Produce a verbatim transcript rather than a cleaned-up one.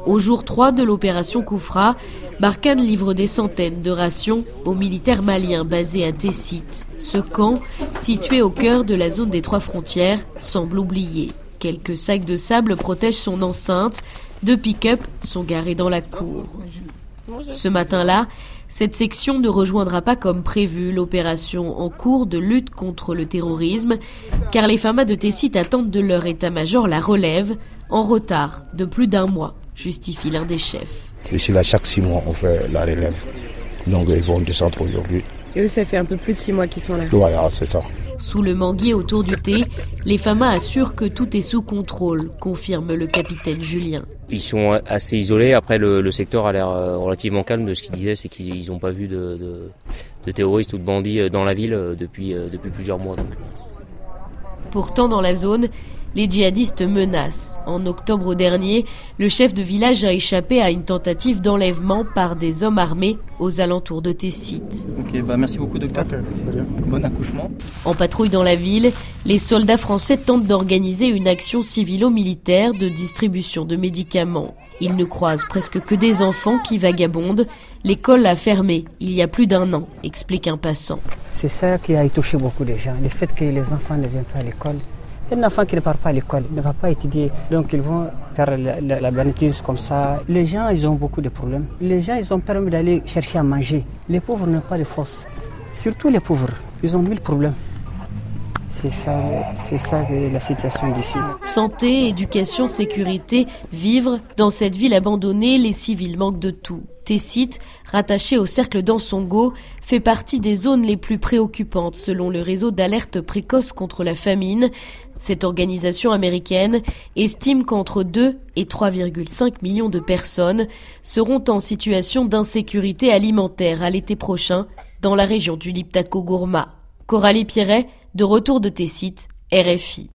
Au jour trois de l'opération Koufra, Barkhane livre des centaines de rations aux militaires maliens basés à Tessit. Ce camp, situé au cœur de la zone des trois frontières, semble oublié. Quelques sacs de sable protègent son enceinte. Deux pick-up sont garés dans la cour. Ce matin-là, cette section ne rejoindra pas comme prévu l'opération en cours de lutte contre le terrorisme, car les FAMA de Tessit attendent de leur état-major la relève, en retard de plus d'un mois, justifie l'un des chefs. Ici, là, chaque six mois, on fait la relève. Donc, ils vont descendre aujourd'hui. Et eux, ça fait un peu plus de six mois qu'ils sont là. Voilà, c'est ça. Sous le manguier autour du thé, les FAMA assurent que tout est sous contrôle, confirme le capitaine Julien. Ils sont assez isolés. Après, le, le secteur a l'air relativement calme. De ce qu'ils disaient, c'est qu'ils n'ont pas vu de, de, de terroristes ou de bandits dans la ville depuis, depuis plusieurs mois. Donc. Pourtant, dans la zone, les djihadistes menacent. En octobre dernier, le chef de village a échappé à une tentative d'enlèvement par des hommes armés aux alentours de Tessit. Ok, bah merci beaucoup docteur. Bon accouchement. En patrouille dans la ville, les soldats français tentent d'organiser une action civilo-militaire de distribution de médicaments. Ils ne croisent presque que des enfants qui vagabondent. L'école a fermé il y a plus d'un an, explique un passant. C'est ça qui a touché beaucoup de gens, le fait que les enfants ne viennent pas à l'école. Un enfant qui ne part pas à l'école ne va pas étudier, donc ils vont faire la, la, la banditisme comme ça. Les gens, ils ont beaucoup de problèmes. Les gens, ils ont permis d'aller chercher à manger. Les pauvres n'ont pas de force. Surtout les pauvres, ils ont mille problèmes. C'est ça, c'est ça la situation d'ici. Santé, éducation, sécurité, vivre. Dans cette ville abandonnée, les civils manquent de tout. Tessit, rattaché au cercle d'Ansongo, fait partie des zones les plus préoccupantes selon le réseau d'alerte précoce contre la famine. Cette organisation américaine estime qu'entre deux et trois virgule cinq millions de personnes seront en situation d'insécurité alimentaire à l'été prochain dans la région du Liptako Gourma. Coralie Pierret, de retour de Tessit, R F I.